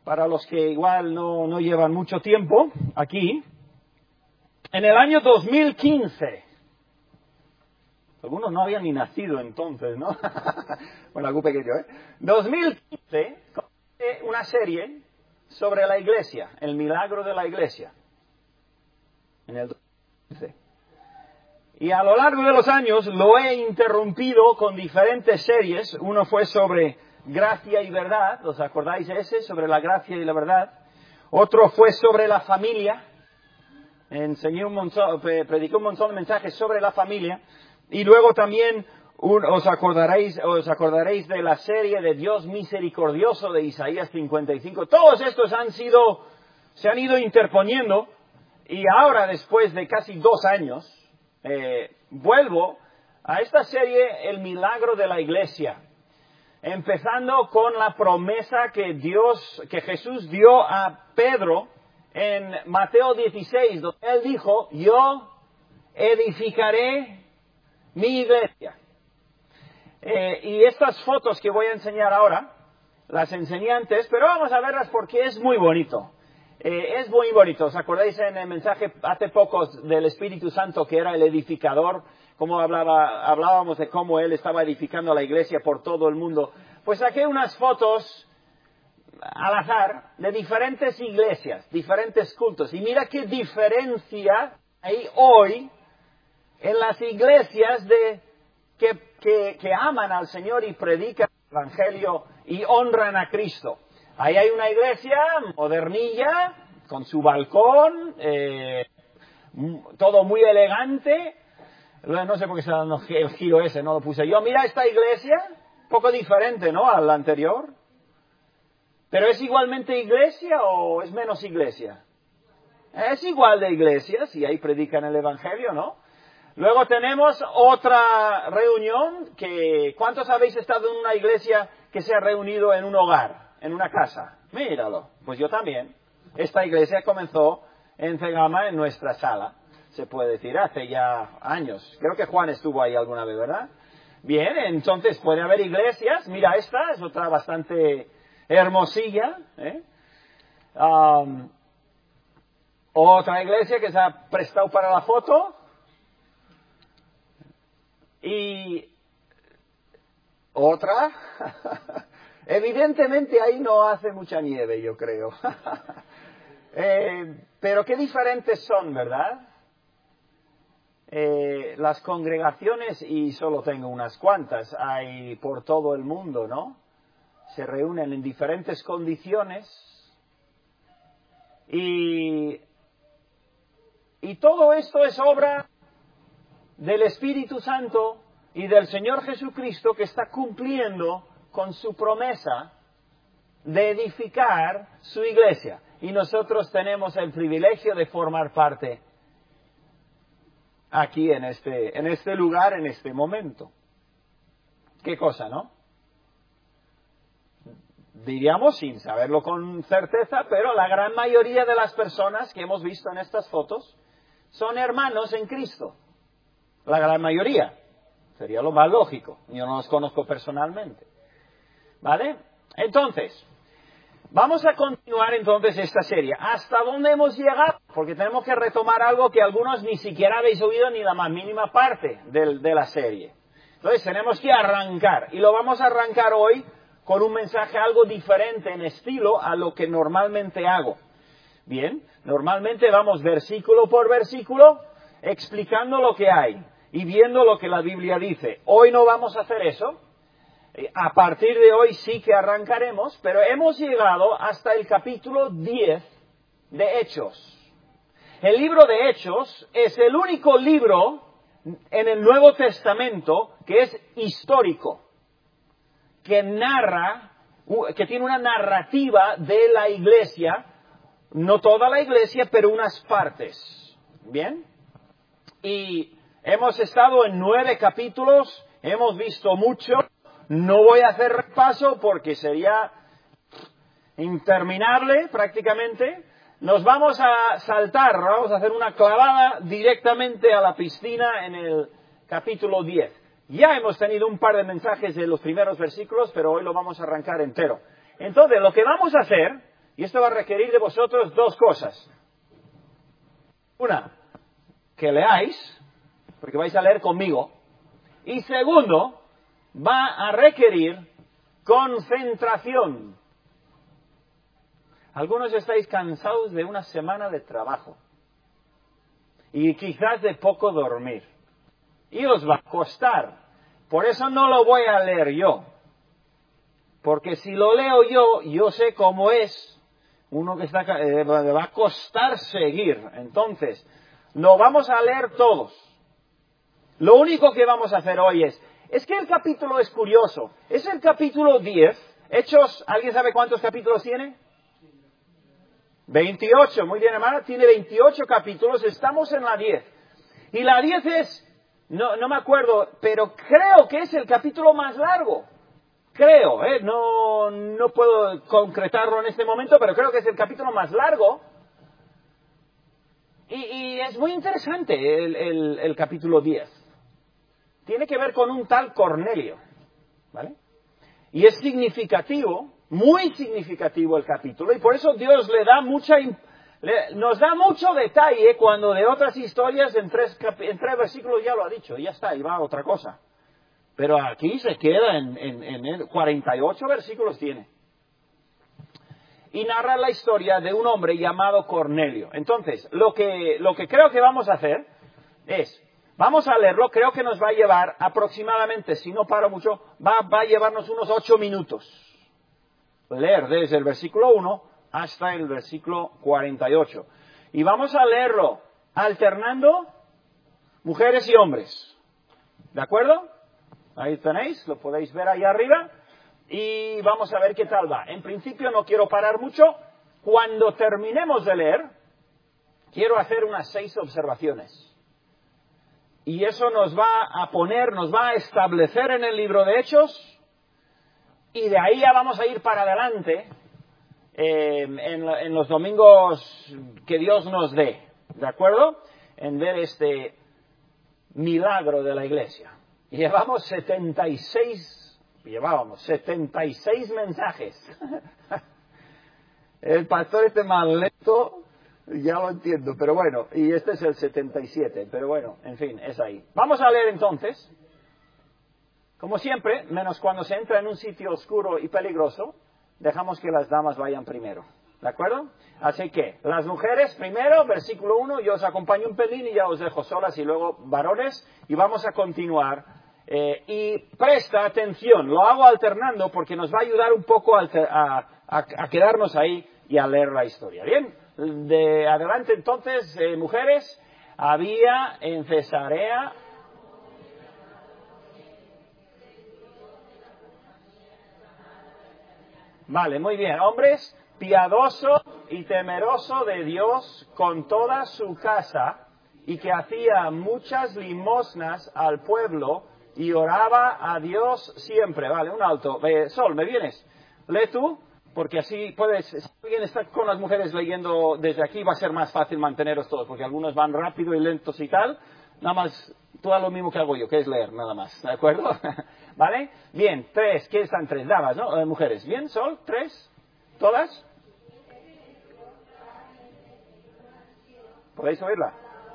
para los que igual no llevan mucho tiempo aquí, en el año 2015, algunos no habían ni nacido entonces, ¿no? Bueno, algo pequeño, 2015, una serie sobre la iglesia, el milagro de la iglesia, en el 2015. Y a lo largo de los años lo he interrumpido con diferentes series. Uno fue sobre gracia y verdad, ¿os acordáis de ese? Sobre la gracia y la verdad. Otro fue sobre la familia. Prediqué un montón de mensajes sobre la familia. Y luego también os acordaréis de la serie de Dios misericordioso de Isaías 55. Todos estos se han ido interponiendo. Y ahora, después de casi 2 años, vuelvo a esta serie, El milagro de la iglesia, empezando con la promesa que Jesús dio a Pedro en Mateo 16, donde él dijo: yo edificaré mi iglesia. Y estas fotos que voy a enseñar ahora, las enseñé antes, pero vamos a verlas porque es muy bonito. Es muy bonito. ¿Os acordáis en el mensaje hace poco del Espíritu Santo, que era el edificador? Como hablábamos de cómo él estaba edificando la iglesia por todo el mundo. Pues saqué unas fotos al azar de diferentes iglesias, diferentes cultos. Y mira qué diferencia hay hoy en las iglesias que aman al Señor y predican el Evangelio y honran a Cristo. Ahí hay una iglesia modernilla, con su balcón, todo muy elegante. No sé por qué se ha dado el giro ese, no lo puse yo. Mira esta iglesia, un poco diferente, ¿no?, a la anterior. ¿Pero es igualmente iglesia o es menos iglesia? Es igual de iglesia, si ahí predican el Evangelio, ¿no? Luego tenemos otra reunión ¿cuántos habéis estado en una iglesia que se ha reunido en un hogar? En una casa. Míralo. Pues yo también. Esta iglesia comenzó en Cegama, en nuestra sala. Se puede decir, hace ya años. Creo que Juan estuvo ahí alguna vez, ¿verdad? Bien, entonces puede haber iglesias. Mira, esta es otra bastante hermosilla. Otra iglesia que se ha prestado para la foto. Y otra. Evidentemente ahí no hace mucha nieve, yo creo. Pero qué diferentes son, ¿verdad? Las congregaciones, y solo tengo unas cuantas, hay por todo el mundo, ¿no? Se reúnen en diferentes condiciones. Y todo esto es obra del Espíritu Santo y del Señor Jesucristo, que está cumpliendo con su promesa de edificar su iglesia. Y nosotros tenemos el privilegio de formar parte aquí en este lugar, en este momento. ¿Qué cosa, no? Diríamos, sin saberlo con certeza, pero la gran mayoría de las personas que hemos visto en estas fotos son hermanos en Cristo. La gran mayoría. Sería lo más lógico. Yo no los conozco personalmente. ¿Vale? Entonces, vamos a continuar entonces esta serie. ¿Hasta dónde hemos llegado? Porque tenemos que retomar algo que algunos ni siquiera habéis oído ni la más mínima parte de la serie. Entonces tenemos que arrancar. Y lo vamos a arrancar hoy con un mensaje algo diferente en estilo a lo que normalmente hago. Bien, normalmente vamos versículo por versículo explicando lo que hay y viendo lo que la Biblia dice. Hoy no vamos a hacer eso. A partir de hoy sí que arrancaremos, pero hemos llegado hasta el capítulo 10 de Hechos. El libro de Hechos es el único libro en el Nuevo Testamento que es histórico, que tiene una narrativa de la iglesia, no toda la iglesia, pero unas partes. ¿Bien? Y hemos estado en 9 capítulos, hemos visto mucho. No voy a hacer repaso porque sería interminable prácticamente. Nos vamos a saltar, vamos a hacer una clavada directamente a la piscina en el capítulo 10. Ya hemos tenido un par de mensajes de los primeros versículos, pero hoy lo vamos a arrancar entero. Entonces, lo que vamos a hacer, Y esto va a requerir de vosotros dos cosas. Una, que leáis, porque vais a leer conmigo. Y segundo, va a requerir concentración. Algunos estáis cansados de una semana de trabajo y quizás de poco dormir. Y os va a costar. Por eso no lo voy a leer yo. Porque si lo leo yo sé cómo es. Uno que le va a costar seguir. Entonces, lo vamos a leer todos. Lo único que vamos a hacer hoy es que el capítulo es curioso. Es el capítulo 10. Hechos, ¿alguien sabe cuántos capítulos tiene? 28, muy bien hermana, tiene 28 capítulos, estamos en la 10. Y la 10 es, no me acuerdo, pero creo que es el capítulo más largo. Creo, no puedo concretarlo en este momento, pero creo que es el capítulo más largo. Y es muy interesante el capítulo 10. Tiene que ver con un tal Cornelio, ¿vale? Y es significativo, muy significativo el capítulo, y por eso Dios nos da mucho detalle cuando de otras historias en tres versículos ya lo ha dicho, y ya está, y va a otra cosa. Pero aquí se queda en 48 versículos tiene. Y narra la historia de un hombre llamado Cornelio. Entonces, lo que creo que vamos a hacer es, vamos a leerlo, creo que nos va a llevar aproximadamente, si no paro mucho, va a llevarnos unos 8 minutos. Leer desde el versículo 1 hasta el versículo 48. Y vamos a leerlo alternando mujeres y hombres. ¿De acuerdo? Ahí tenéis, lo podéis ver ahí arriba. Y vamos a ver qué tal va. En principio no quiero parar mucho. Cuando terminemos de leer, quiero hacer unas 6 observaciones. Y eso nos va a establecer en el libro de Hechos. Y de ahí ya vamos a ir para adelante en los domingos que Dios nos dé. ¿De acuerdo? En ver este milagro de la iglesia. Llevábamos 76 mensajes. El pastor más lento, ya lo entiendo, pero bueno, y este es el 77, pero bueno, en fin, es ahí. Vamos a leer entonces, como siempre, menos cuando se entra en un sitio oscuro y peligroso, dejamos que las damas vayan primero, ¿de acuerdo? Así que, las mujeres primero, versículo 1, yo os acompaño un pelín y ya os dejo solas, y luego varones, y vamos a continuar. Y presta atención, lo hago alternando porque nos va a ayudar un poco a quedarnos ahí y a leer la historia. Bien, de adelante entonces, mujeres, había en Cesarea. Vale, muy bien. Hombres, piadoso y temeroso de Dios con toda su casa, y que hacía muchas limosnas al pueblo y oraba a Dios siempre. Vale, un alto. Sol, ¿me vienes? Lee tú, porque así puedes... Si alguien está con las mujeres leyendo desde aquí, va a ser más fácil manteneros todos, porque algunos van rápido y lentos y tal. Nada más, tú haz lo mismo que hago yo, que es leer, nada más. ¿De acuerdo? ¿Vale? Bien, 3. ¿Qué están 3? Damas, ¿no? Mujeres. ¿Bien, Sol? 3. ¿Todas? ¿Podéis oírla?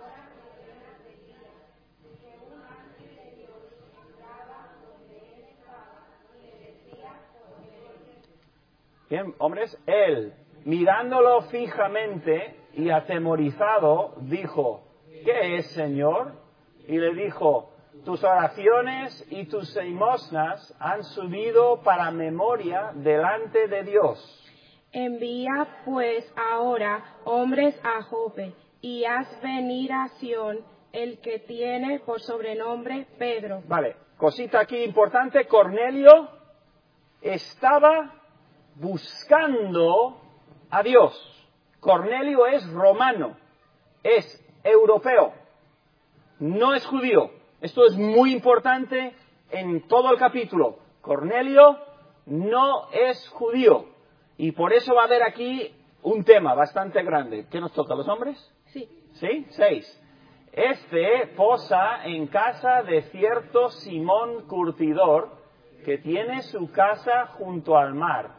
Bien, hombres, él, mirándolo fijamente y atemorizado, dijo, ¿qué es, Señor? Y le dijo, tus oraciones y tus limosnas han subido para memoria delante de Dios. Envía pues ahora hombres a Jope y haz venir a Sión el que tiene por sobrenombre Pedro. Vale, cosita aquí importante, Cornelio estaba buscando a Dios. Cornelio es romano, es europeo, no es judío. Esto es muy importante en todo el capítulo. Cornelio no es judío, y por eso va a haber aquí un tema bastante grande. ¿Qué nos toca, los hombres? Sí. ¿Sí? 6. Este posa en casa de cierto Simón curtidor, que tiene su casa junto al mar.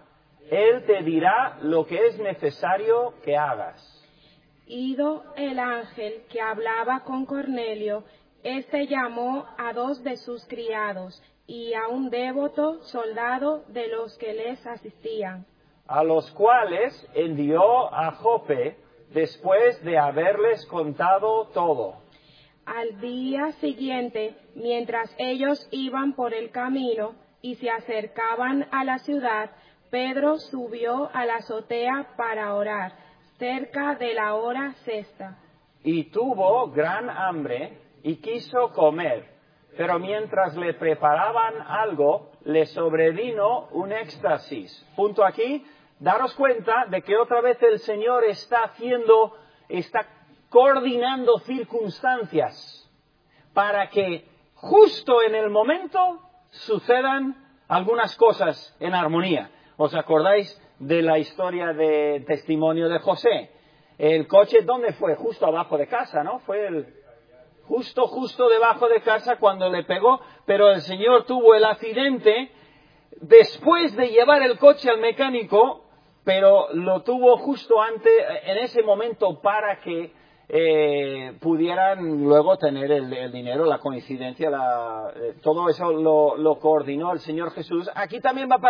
Él te dirá lo que es necesario que hagas. Ido el ángel que hablaba con Cornelio, éste llamó a 2 de sus criados y a un devoto soldado de los que les asistían, A los cuales envió a Jope después de haberles contado todo. Al día siguiente, mientras ellos iban por el camino y se acercaban a la ciudad, Pedro subió a la azotea para orar, cerca de la hora sexta. Y tuvo gran hambre y quiso comer, pero mientras le preparaban algo, le sobrevino un éxtasis. Punto aquí, daros cuenta de que otra vez el Señor está coordinando circunstancias para que justo en el momento sucedan algunas cosas en armonía. ¿Os acordáis de la historia de testimonio de José? El coche, ¿dónde fue? Justo abajo de casa, ¿no? Fue justo debajo de casa cuando le pegó, pero el Señor tuvo el accidente después de llevar el coche al mecánico, pero lo tuvo justo antes, en ese momento, para que pudieran luego tener el dinero, la coincidencia, todo eso lo coordinó el Señor Jesús. Aquí también va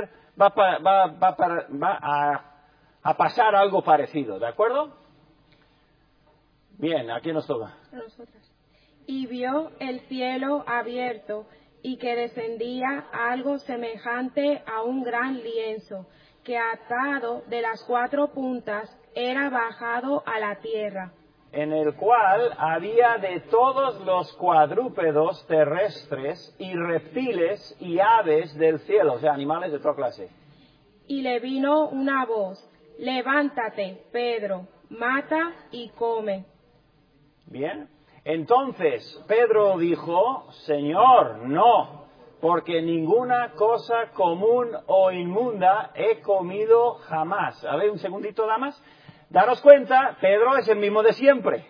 a pasar algo parecido, ¿de acuerdo? Bien, ¿a quién nos toca? Nosotras. Y vio el cielo abierto y que descendía algo semejante a un gran lienzo, que atado de las 4 puntas era bajado a la tierra. En el cual había de todos los cuadrúpedos terrestres y reptiles y aves del cielo, o sea, animales de toda clase. Y le vino una voz: levántate, Pedro, mata y come. Bien. Entonces Pedro dijo: Señor, no, porque ninguna cosa común o inmunda he comido jamás. A ver, un segundito, damas. Daros cuenta, Pedro es el mismo de siempre.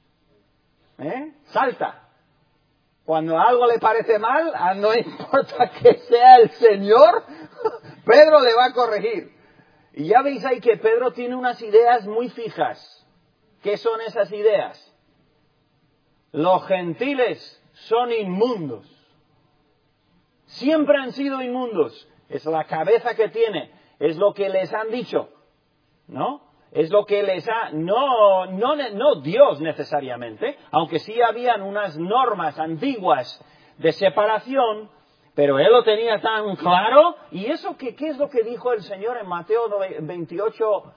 Salta. Cuando algo le parece mal, no importa que sea el Señor, Pedro le va a corregir. Y ya veis ahí que Pedro tiene unas ideas muy fijas. ¿Qué son esas ideas? Los gentiles son inmundos. Siempre han sido inmundos. Es la cabeza que tiene. Es lo que les han dicho. ¿No? Es lo que les ha... No Dios necesariamente, aunque sí habían unas normas antiguas de separación, pero él lo tenía tan claro. ¿Y eso qué es lo que dijo el Señor en Mateo 28,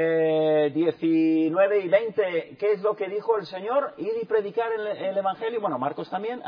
19 y 20? ¿Qué es lo que dijo el Señor? Ir y predicar el Evangelio. Bueno, Marcos también.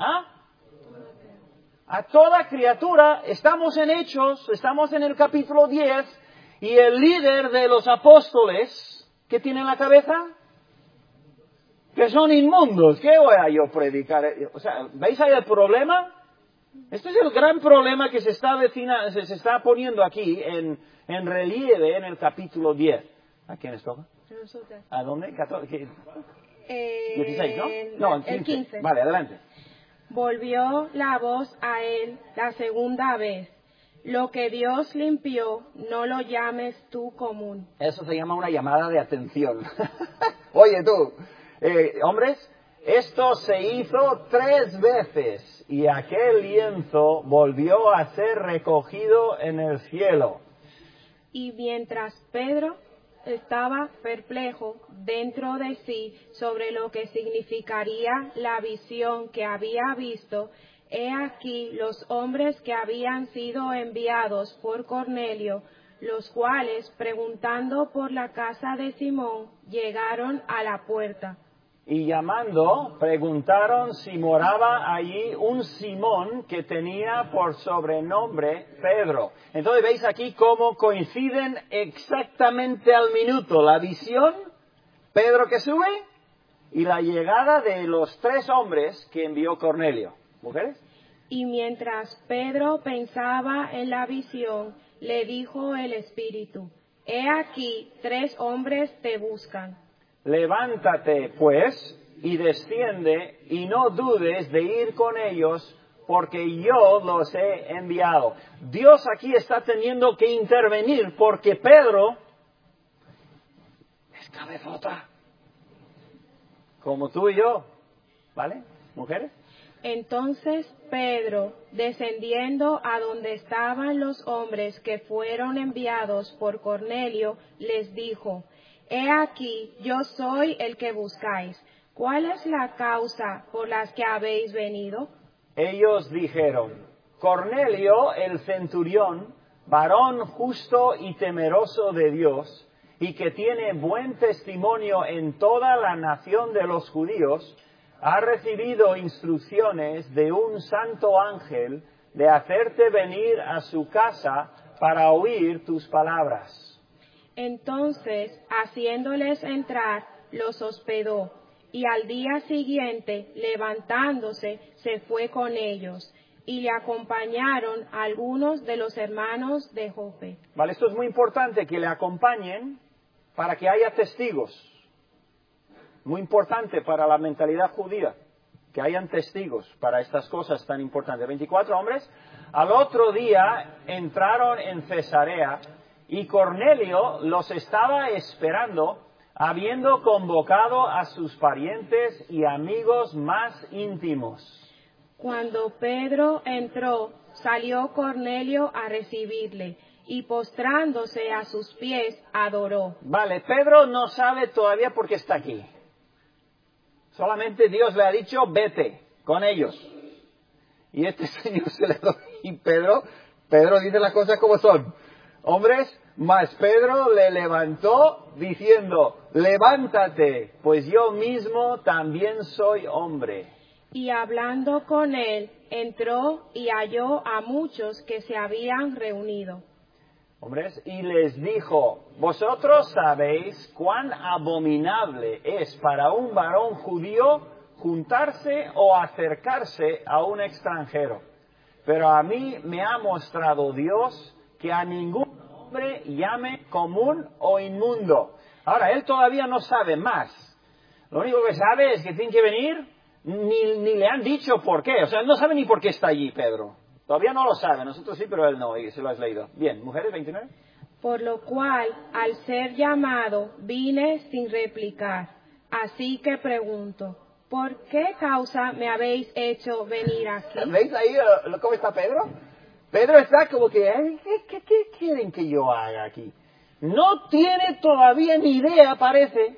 A toda criatura. Estamos en Hechos, estamos en el capítulo 10... Y el líder de los apóstoles, ¿qué tiene en la cabeza? Que son inmundos. ¿Qué voy a yo predicar? O sea, ¿veis ahí el problema? Este es el gran problema que se está poniendo aquí en relieve en el capítulo 10. ¿A quiénes toca? ¿A dónde? 16, ¿no? No, el 15. Vale, adelante. Volvió la voz a él la segunda vez: lo que Dios limpió, no lo llames tú común. Eso se llama una llamada de atención. Oye tú, hombres, esto se hizo 3 veces y aquel lienzo volvió a ser recogido en el cielo. Y mientras Pedro estaba perplejo dentro de sí sobre lo que significaría la visión que había visto, he aquí los hombres que habían sido enviados por Cornelio, los cuales, preguntando por la casa de Simón, llegaron a la puerta. Y llamando, preguntaron si moraba allí un Simón que tenía por sobrenombre Pedro. Entonces veis aquí cómo coinciden exactamente al minuto la visión, Pedro que sube, y la llegada de los 3 hombres que envió Cornelio. ¿Mujeres? Y mientras Pedro pensaba en la visión, le dijo el Espíritu: he aquí 3 hombres te buscan. Levántate, pues, y desciende, y no dudes de ir con ellos, porque yo los he enviado. Dios aquí está teniendo que intervenir porque Pedro es cabezota, como tú y yo, ¿vale, mujeres? Entonces Pedro, descendiendo a donde estaban los hombres que fueron enviados por Cornelio, les dijo: He aquí, yo soy el que buscáis. ¿Cuál es la causa por la que habéis venido? Ellos dijeron: Cornelio, el centurión, varón justo y temeroso de Dios, y que tiene buen testimonio en toda la nación de los judíos, ha recibido instrucciones de un santo ángel de hacerte venir a su casa para oír tus palabras. Entonces, haciéndoles entrar, los hospedó, y al día siguiente, levantándose, se fue con ellos, y le acompañaron algunos de los hermanos de Jope. Vale, esto es muy importante, que le acompañen para que haya testigos. Muy importante para la mentalidad judía, que hayan testigos para estas cosas tan importantes. 24 hombres. Al otro día entraron en Cesarea y Cornelio los estaba esperando, habiendo convocado a sus parientes y amigos más íntimos. Cuando Pedro entró, salió Cornelio a recibirle, y postrándose a sus pies, adoró. Vale, Pedro no sabe todavía por qué está aquí. Solamente Dios le ha dicho: vete con ellos. Y este señor se le da. Y Pedro dice las cosas como son. Hombres, mas Pedro le levantó diciendo: levántate, pues yo mismo también soy hombre. Y hablando con él, entró y halló a muchos que se habían reunido. Hombres, y les dijo: vosotros sabéis cuán abominable es para un varón judío juntarse o acercarse a un extranjero. Pero a mí me ha mostrado Dios que a ningún hombre llame común o inmundo. Ahora, él todavía no sabe más. Lo único que sabe es que tiene que venir, ni le han dicho por qué. O sea, él no sabe ni por qué está allí, Pedro. Todavía no lo sabe, nosotros sí, pero él no, y se lo has leído. Bien, mujeres, 29. Por lo cual, al ser llamado, vine sin replicar. Así que pregunto: ¿por qué causa me habéis hecho venir aquí? ¿Veis ahí cómo está Pedro? Pedro está como que, ¿qué quieren que yo haga aquí? No tiene todavía ni idea, parece,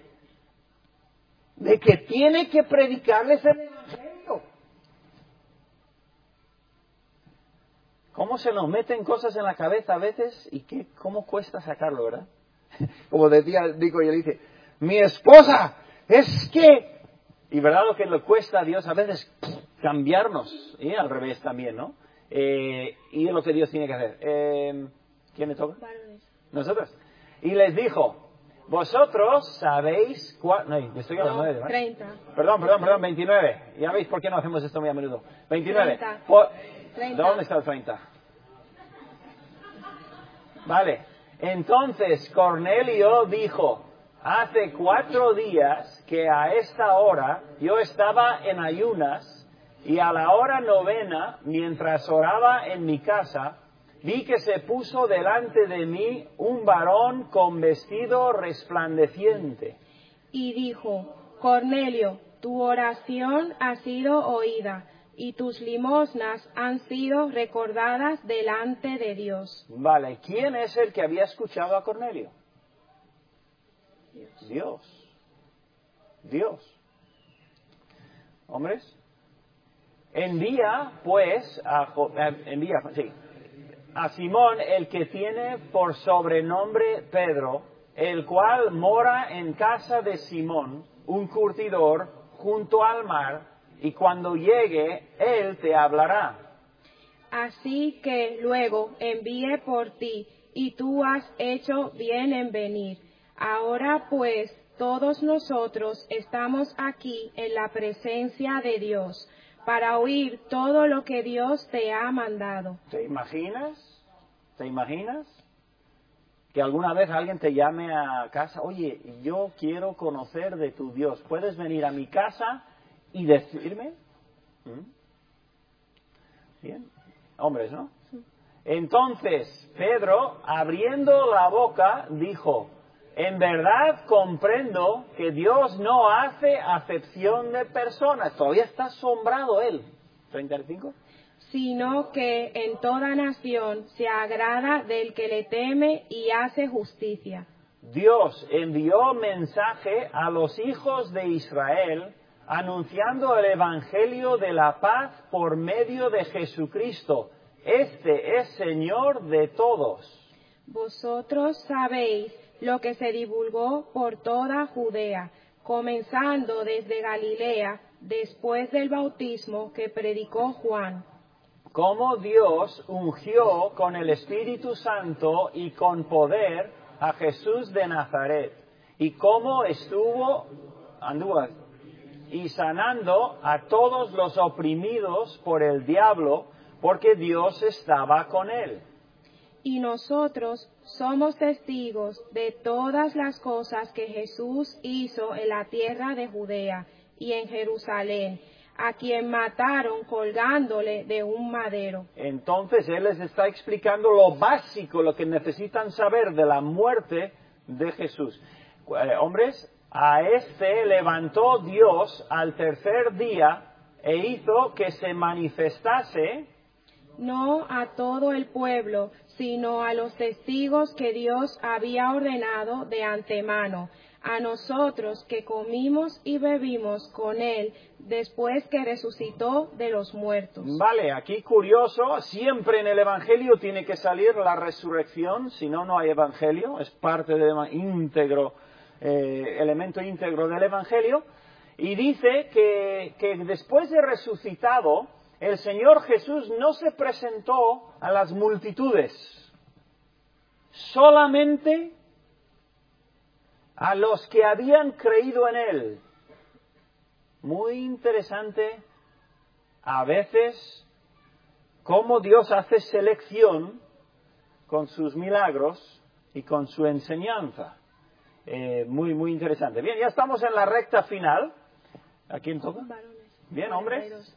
de que tiene que predicarles el evangelio. ¿Cómo se nos meten cosas en la cabeza a veces y cómo cuesta sacarlo, verdad? Como decía Nico, y él dice: mi esposa, es que... Y verdad lo que le cuesta a Dios a veces cambiarnos, y al revés también, ¿no? Y es lo que Dios tiene que hacer. ¿Quién le toca? Nosotros. Y les dijo: vosotros sabéis no, estoy hablando de 30. Perdón, 29. Ya veis por qué no hacemos esto muy a menudo. 29. 30. ¿Dónde está el 30? Vale. Entonces Cornelio dijo: hace 4 días que a esta hora yo estaba en ayunas, y a la hora 9, mientras oraba en mi casa, vi que se puso delante de mí un varón con vestido resplandeciente. Y dijo: Cornelio, tu oración ha sido oída, y tus limosnas han sido recordadas delante de Dios. Vale, ¿quién es el que había escuchado a Cornelio? Dios. Hombres, envía pues a Simón, el que tiene por sobrenombre Pedro, el cual mora en casa de Simón, un curtidor, junto al mar, y cuando llegue, él te hablará. Así que luego envié por ti, y tú has hecho bien en venir. Ahora pues, todos nosotros estamos aquí en la presencia de Dios, para oír todo lo que Dios te ha mandado. ¿Te imaginas? Que alguna vez alguien te llame a casa: oye, yo quiero conocer de tu Dios, ¿puedes venir a mi casa y decirme? ¿Quién? Hombres, ¿no? Entonces, Pedro, abriendo la boca, dijo, en verdad comprendo que Dios no hace acepción de personas. Todavía está asombrado él. 35. Sino que en toda nación se agrada del que le teme y hace justicia. Dios envió mensaje a los hijos de Israel anunciando el evangelio de la paz por medio de Jesucristo. Este es Señor de todos. Vosotros sabéis lo que se divulgó por toda Judea, comenzando desde Galilea, después del bautismo que predicó Juan. Cómo Dios ungió con el Espíritu Santo y con poder a Jesús de Nazaret, y cómo anduvo y sanando a todos los oprimidos por el diablo, porque Dios estaba con él. Y nosotros somos testigos de todas las cosas que Jesús hizo en la tierra de Judea y en Jerusalén, a quien mataron colgándole de un madero. Entonces Él les está explicando lo básico, lo que necesitan saber de la muerte de Jesús. Hombres, a este levantó Dios al tercer día e hizo que se manifestase, no a todo el pueblo, sino a los testigos que Dios había ordenado de antemano, a nosotros que comimos y bebimos con Él después que resucitó de los muertos. Vale, aquí curioso, siempre en el Evangelio tiene que salir la resurrección, si no, no hay Evangelio, es parte del elemento íntegro del Evangelio, y dice que después de resucitado, el Señor Jesús no se presentó a las multitudes, solamente a los que habían creído en Él. Muy interesante, a veces, cómo Dios hace selección con sus milagros y con su enseñanza. Muy interesante. Bien, ya estamos en la recta final. ¿A quién toca? Bien, hombres.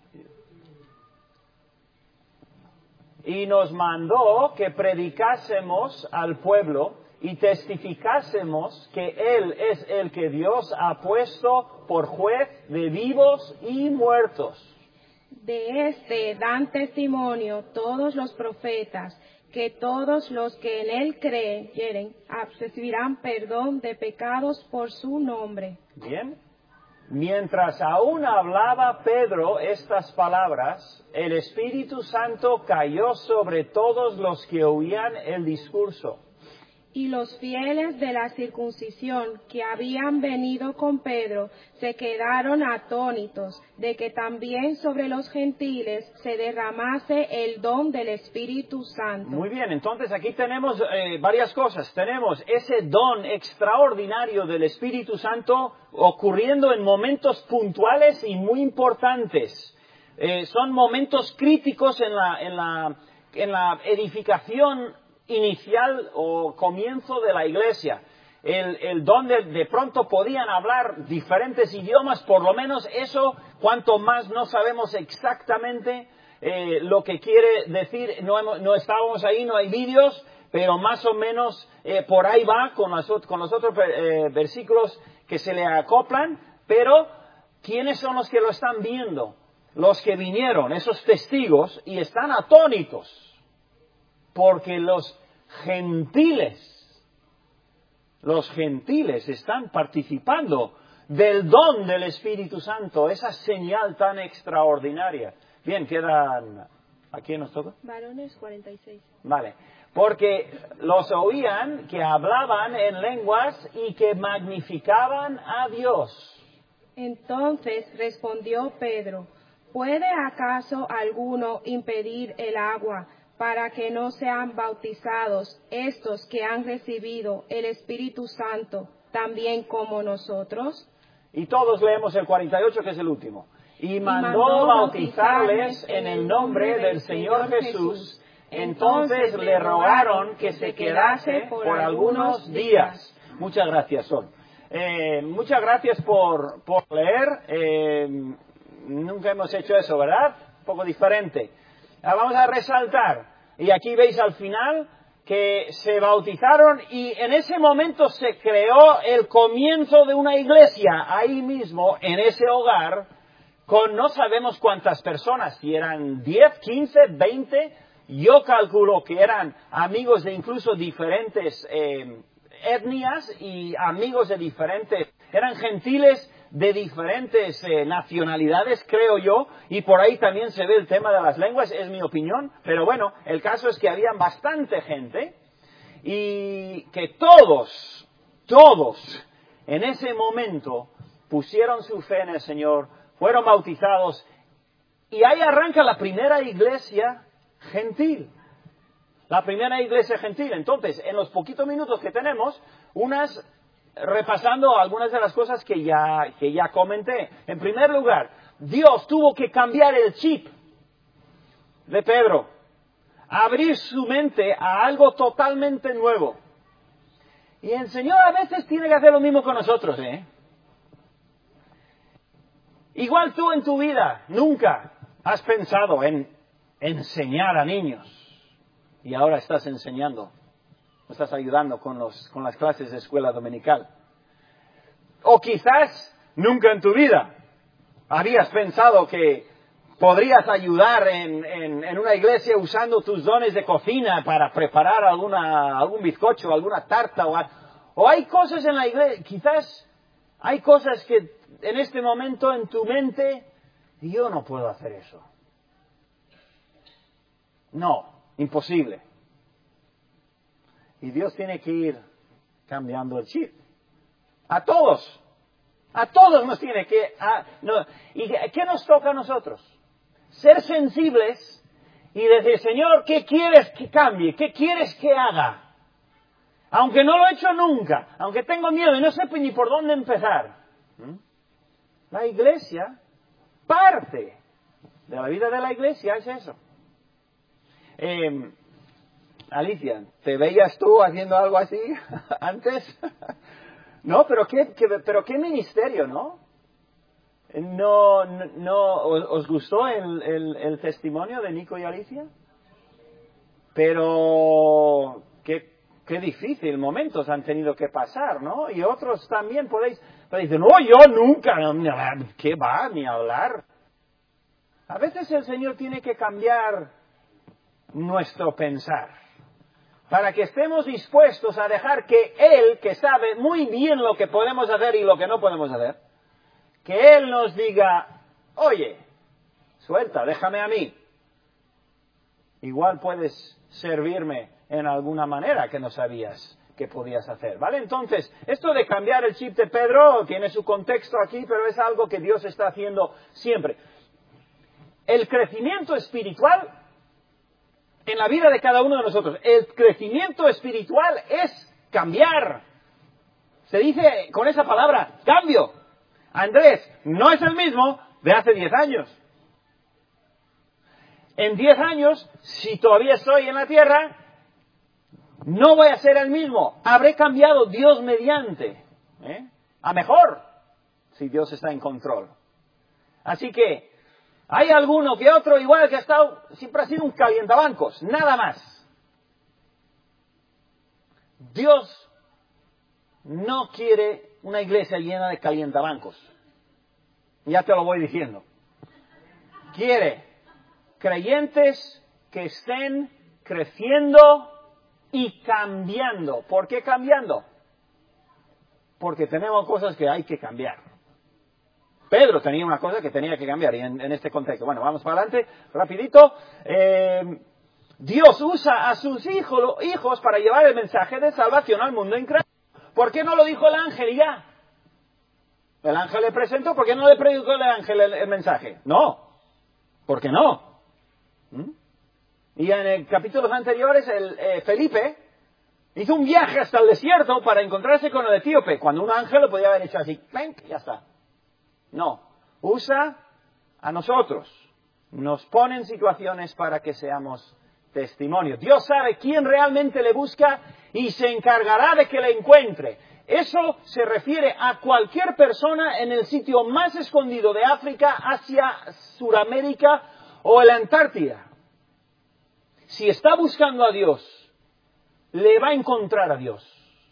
Y nos mandó que predicásemos al pueblo y testificásemos que Él es el que Dios ha puesto por juez de vivos y muertos. De este dan testimonio todos los profetas, que todos los que en Él creen recibirán perdón de pecados por su nombre. Bien. Mientras aún hablaba Pedro estas palabras, el Espíritu Santo cayó sobre todos los que oían el discurso. Y los fieles de la circuncisión que habían venido con Pedro se quedaron atónitos de que también sobre los gentiles se derramase el don del Espíritu Santo. Muy bien, entonces aquí tenemos varias cosas. Tenemos ese don extraordinario del Espíritu Santo ocurriendo en momentos puntuales y muy importantes. Son momentos críticos en la edificación inicial o comienzo de la iglesia. El don de pronto podían hablar diferentes idiomas, por lo menos eso, cuanto más no sabemos exactamente lo que quiere decir, no estábamos ahí, no hay vídeos, pero más o menos por ahí va con los otros versículos que se le acoplan, pero ¿quiénes son los que lo están viendo? Los que vinieron, esos testigos, y están atónitos. Porque los gentiles están participando del don del Espíritu Santo, esa señal tan extraordinaria. Bien, quedan... ¿A quién nos toca? Varones 46. Vale, porque los oían que hablaban en lenguas y que magnificaban a Dios. Entonces respondió Pedro, ¿puede acaso alguno impedir el agua para que no sean bautizados estos que han recibido el Espíritu Santo, también como nosotros? Y todos leemos el 48, que es el último. Y mandó bautizarles en el nombre del Señor Jesús. Entonces le rogaron que se quedase por algunos días. Muchas gracias, Sol. Muchas gracias por leer. Nunca hemos hecho eso, ¿verdad? Un poco diferente. vamos a resaltar. Y aquí veis al final que se bautizaron y en ese momento se creó el comienzo de una iglesia ahí mismo, en ese hogar, con no sabemos cuántas personas, si eran 10, 15, 20, yo calculo que eran amigos de incluso diferentes etnias y amigos de diferentes, eran gentiles de diferentes nacionalidades, creo yo, y por ahí también se ve el tema de las lenguas, es mi opinión, pero bueno, el caso es que había bastante gente y que todos, en ese momento pusieron su fe en el Señor, fueron bautizados, y ahí arranca la primera iglesia gentil. La primera iglesia gentil. Entonces, en los poquitos minutos que tenemos, repasando algunas de las cosas que ya comenté. En primer lugar, Dios tuvo que cambiar el chip de Pedro, abrir su mente a algo totalmente nuevo. Y el Señor a veces tiene que hacer lo mismo con nosotros, ¿eh? Igual tú en tu vida nunca has pensado en enseñar a niños y ahora estás enseñando, estás ayudando con las clases de escuela dominical. O quizás nunca en tu vida habías pensado que podrías ayudar en una iglesia usando tus dones de cocina para preparar algún bizcocho, alguna tarta o hay cosas en la iglesia, quizás hay cosas que en este momento en tu mente, yo no puedo hacer eso. No, imposible. Y Dios tiene que ir cambiando el chip. A todos nos tiene que... ¿Y qué nos toca a nosotros? Ser sensibles y decir, Señor, ¿qué quieres que cambie? ¿Qué quieres que haga? Aunque no lo he hecho nunca, aunque tengo miedo y no sé ni por dónde empezar. La iglesia, parte de la vida de la iglesia es eso. Alicia, ¿te veías tú haciendo algo así antes? No, pero qué ministerio, ¿no? ¿Os gustó el testimonio de Nico y Alicia? Pero qué difícil momentos han tenido que pasar, ¿no? Y otros también podéis decir, no, yo nunca, ¿qué va? Ni hablar. A veces el Señor tiene que cambiar nuestro pensar para que estemos dispuestos a dejar que Él, que sabe muy bien lo que podemos hacer y lo que no podemos hacer, que Él nos diga, oye, suelta, déjame a mí. Igual puedes servirme en alguna manera que no sabías que podías hacer, ¿vale? Entonces, esto de cambiar el chip de Pedro tiene su contexto aquí, pero es algo que Dios está haciendo siempre. El crecimiento espiritual en la vida de cada uno de nosotros, el crecimiento espiritual es cambiar. Se dice con esa palabra, cambio. Andrés, no es el mismo de hace 10 años. En 10 años, si todavía estoy en la tierra, no voy a ser el mismo. Habré cambiado, Dios mediante, a mejor, si Dios está en control. Así que, hay alguno que otro igual que siempre ha sido un calientabancos, nada más. Dios no quiere una iglesia llena de calientabancos. Ya te lo voy diciendo. Quiere creyentes que estén creciendo y cambiando. ¿Por qué cambiando? Porque tenemos cosas que hay que cambiar. Pedro tenía una cosa que tenía que cambiar y en este contexto. Bueno, vamos para adelante, rapidito. Dios usa a sus hijos para llevar el mensaje de salvación al mundo incrédulo. ¿Por qué no lo dijo el ángel y ya? El ángel le presentó, ¿por qué no le predicó el ángel el mensaje? No. ¿Por qué no? Y en capítulos anteriores, Felipe hizo un viaje hasta el desierto para encontrarse con el etíope, cuando un ángel lo podía haber hecho así, ¡clank! Ya está. No, usa a nosotros, nos pone en situaciones para que seamos testimonios. Dios sabe quién realmente le busca y se encargará de que le encuentre. Eso se refiere a cualquier persona en el sitio más escondido de África, Asia, Suramérica o la Antártida. si está buscando a Dios, le va a encontrar a Dios.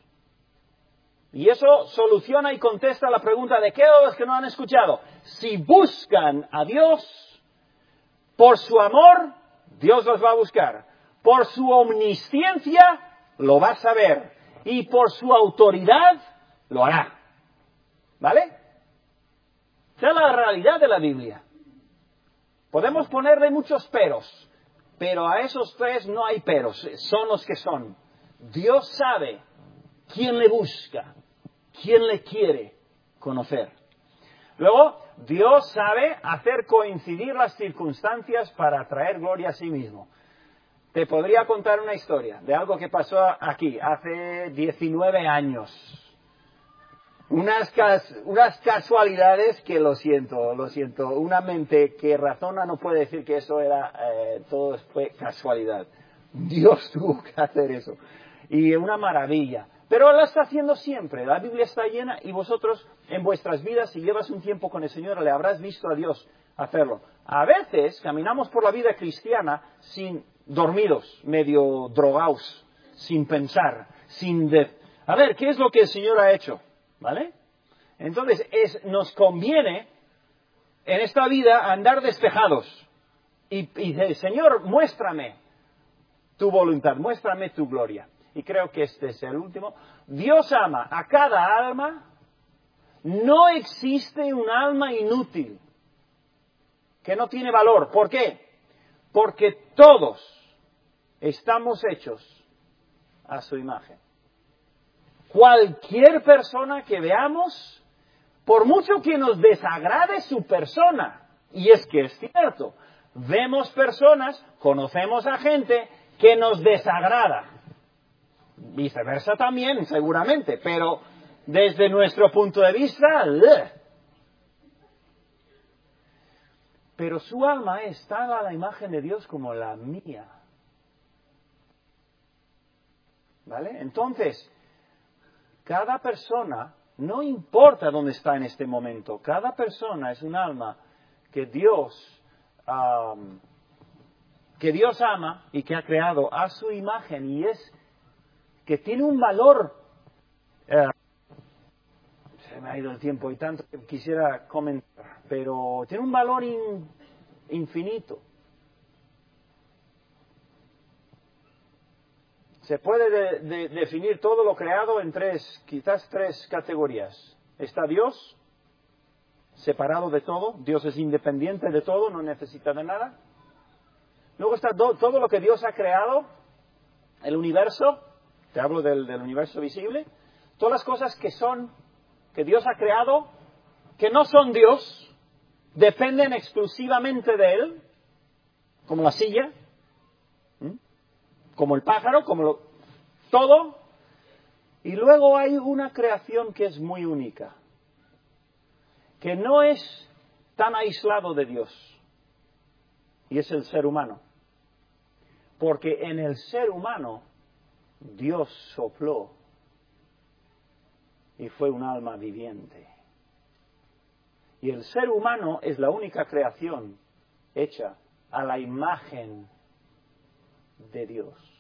Y eso soluciona y contesta la pregunta de aquellos que no han escuchado. Si buscan a Dios, por su amor, Dios los va a buscar. Por su omnisciencia, lo va a saber. Y por su autoridad, lo hará. ¿Vale? Esa es la realidad de la Biblia. Podemos ponerle muchos peros, pero a esos tres no hay peros, son los que son. Dios sabe quién le busca, quién le quiere conocer. Luego, Dios sabe hacer coincidir las circunstancias para traer gloria a sí mismo. Te podría contar una historia de algo que pasó aquí hace 19 años. Unas casualidades que lo siento. Una mente que razona no puede decir que eso era, todo fue casualidad. Dios tuvo que hacer eso. Y una maravilla. Pero lo está haciendo siempre. La Biblia está llena y vosotros en vuestras vidas, si llevas un tiempo con el Señor, le habrás visto a Dios hacerlo. A veces caminamos por la vida cristiana sin dormidos, medio drogados, sin pensar, a ver, ¿qué es lo que el Señor ha hecho? ¿Vale? Entonces, nos conviene en esta vida andar despejados. Y decir, Señor, muéstrame tu voluntad, muéstrame tu gloria. Y creo que este es el último. Dios ama a cada alma. No existe un alma inútil que no tiene valor. ¿Por qué? Porque todos estamos hechos a su imagen. Cualquier persona que veamos, por mucho que nos desagrade su persona, y es que es cierto, vemos personas, conocemos a gente que nos desagrada. Viceversa también, seguramente, pero desde nuestro punto de vista, pero su alma está a la imagen de Dios como la mía. ¿Vale? Entonces, cada persona, no importa dónde está en este momento, cada persona es un alma que Dios ama y que ha creado a su imagen y es que tiene un valor. Se me ha ido el tiempo y tanto que quisiera comentar, pero tiene un valor infinito. Se puede definir todo lo creado en quizás tres categorías. Está Dios, separado de todo. Dios es independiente de todo, no necesita de nada. Luego está todo lo que Dios ha creado, el universo. Te hablo del universo visible. Todas las cosas que Dios ha creado, que no son Dios, dependen exclusivamente de Él, como la silla, como el pájaro, todo. Y luego hay una creación que es muy única, que no es tan aislado de Dios, y es el ser humano. Porque en el ser humano Dios sopló y fue un alma viviente. Y el ser humano es la única creación hecha a la imagen de Dios.